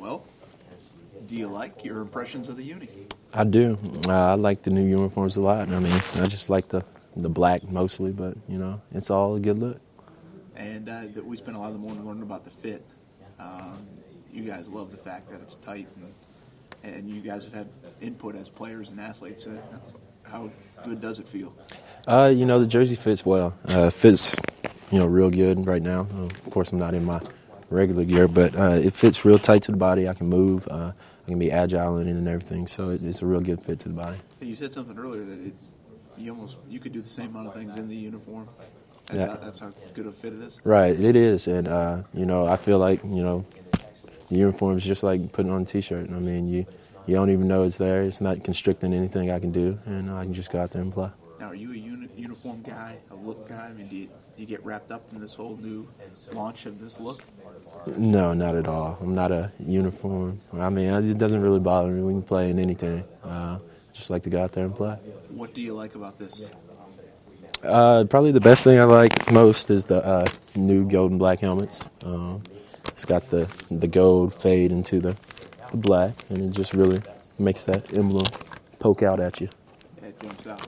Well, do you like your impressions of the uni? I do. I like the new uniforms a lot. I mean, I just like the black mostly, but, it's all a good look. And we spent a lot of the morning learning about the fit. You guys love the fact that it's tight, and you guys have had input as players and athletes. How good does it feel? The jersey fits well. Fits, real good right now. Of course, I'm not in my regular gear, but it fits real tight to the body. I can move. I can be agile in it and everything, so it's a real good fit to the body. You said something earlier that you could do the same amount of things in the uniform. That's how good a fit it is? Right, it is, and, I feel like, the uniform is just like putting on a T-shirt. I mean, you don't even know it's there. It's not constricting anything I can do, and I can just go out there and play. Now, are you a uniform guy, a look guy? I mean, do you get wrapped up in this whole new launch of this look? No, not at all. I'm not a uniform. I mean, it doesn't really bother me. We can play in anything. Just like to go out there and play. What do you like about this? Probably the best thing I like most is the new gold and black helmets. It's got the gold fade into the black, and it just really makes that emblem poke out at you. It jumps out.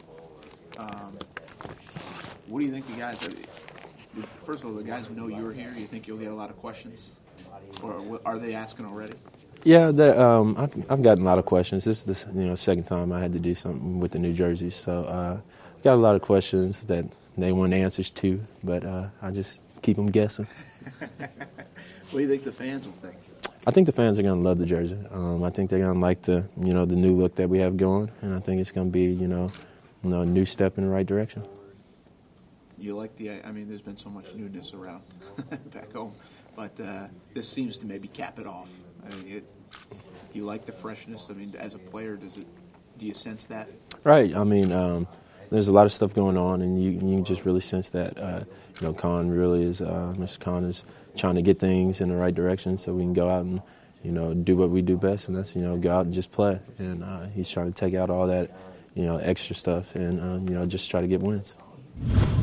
What do you think the guys are? First of all, the guys know you're here. You think you'll get a lot of questions, or are they asking already? Yeah, I've gotten a lot of questions. This is the second time I had to do something with the New Jerseys, so got a lot of questions that they want answers to, but I just keep them guessing. What do you think the fans will think? I think the fans are going to love the jersey. I think they're going to like the new look that we have going, and I think it's going to be a new step in the right direction. You like there's been so much newness around back home, but this seems to maybe cap it off. You like the freshness. I mean, as a player, do you sense that? Right. I mean, there's a lot of stuff going on, and you can just really sense that. Con really is, Mr. Con is trying to get things in the right direction so we can go out and, do what we do best, and that's, go out and just play. And he's trying to take out all that, extra stuff and, just try to get wins.